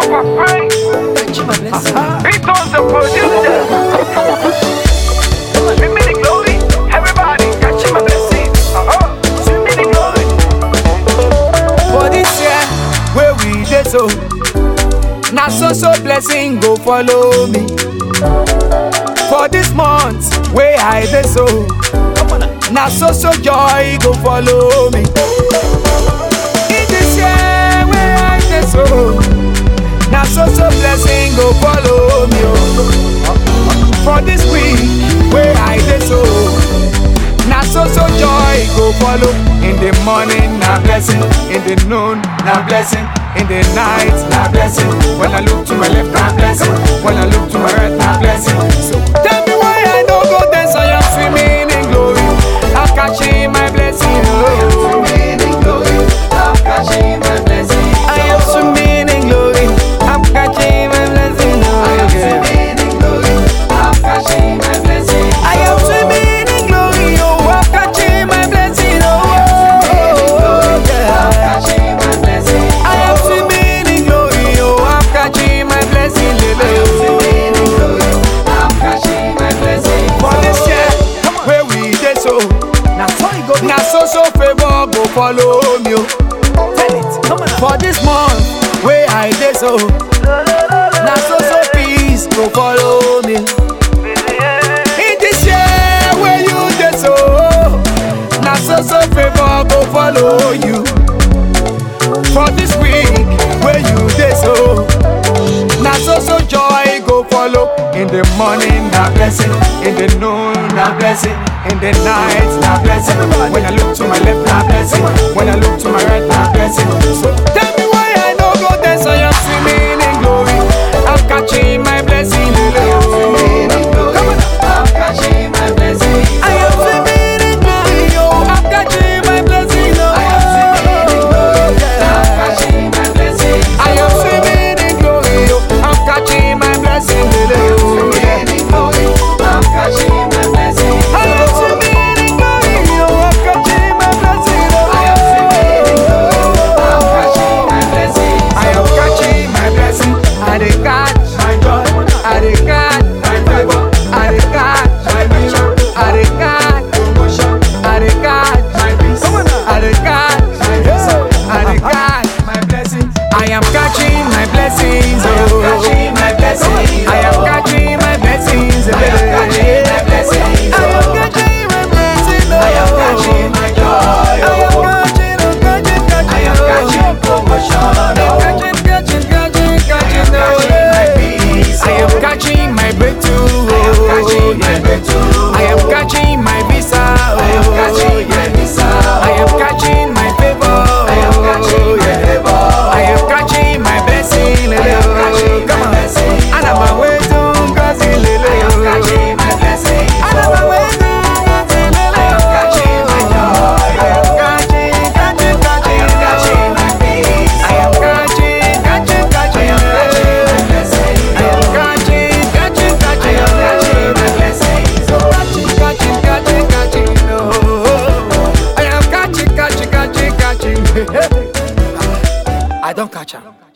Catching my blessing. Beatles the producer. Swim in the glory. Everybody catching my blessing. Swim in the glory. For this year, where we dey so, na so blessing go follow me. For this month, where I dey so, na so joy go follow me. In this year, where I dey so, na so blessing go follow me. For this week, where I dey so, na so joy go follow. In the morning, na blessing. In the noon, na blessing. In the night, na blessing. When I look to my left, na blessing. When I look to my right, na blessing. So tell me why I don't go dance. I am swimming in glory. I'm catching my blessing. I am swimming in glory. I'm catching my blessing. I am swimming in glory. I'm catching my blessing. I am swimming in glory. I'm catching my blessing. I am swimming in glory. Oh, I'm catching my blessing. Oh, I'm catching my blessing. I am swimming in glory. Oh, I'm catching my blessing. I am swimming in glory. I'm catching my blessing. For this year, where we dey so, na so favor go follow me. Tell it, come on. For this month, where I dey so, na so peace go follow me. In this year, where you dey so, na so favor go follow you. For this week, where you dey so, na so joy go follow. In the morning, na blessing. In the noon, na blessing. In the night, na blessing. When I look to my left, na blessing. When I look to my right, na blessing. So tell me why I don't go dance. I am swimming in glory. I'm catching my blessing. I am swimming in glory. Come on. I'm catching my blessing. I am swimming in glory. Oh, I'm catching my blessing. Oh, I am swimming in glory. I'm catching my blessing. I am swimming in glory. Oh, I'm catching my blessing. I'm swimming in glory. I'm catching my blessing. I am swimming in glory. Oh, I'm catching my blessing. I am swimming in glory. I'm catching my blessing. I am catching my blessing. I dey catch my joy. I dey catch my favor. I dey catch my vision. I dey catch promotion. I dey catch my peace. I dey catch my blessing. I dey catch my blessings. I am catching my blessings. I am catching my blessings. I am catching my blessings. I am catching my blessings. I am catching my blessings. I am catching my joy. I am catching. I am catching promotion. I am catching my peace. I am catching my breakthrough. I am catching my breakthrough. I am catching my visa. I am catching my visa. I am catching my favor. I am catching my favor. I am catching my blessing. I am catching my blessing. And I'm away to Brazil. I am catching my blessing. And I'm away to Brazil. I am catching my joy. I am catching. I am catching my peace. I am catching. I am catching my blessing. I am catching. I am catching my blessing. So catching. Oh, I am catching. I don't catch 'em.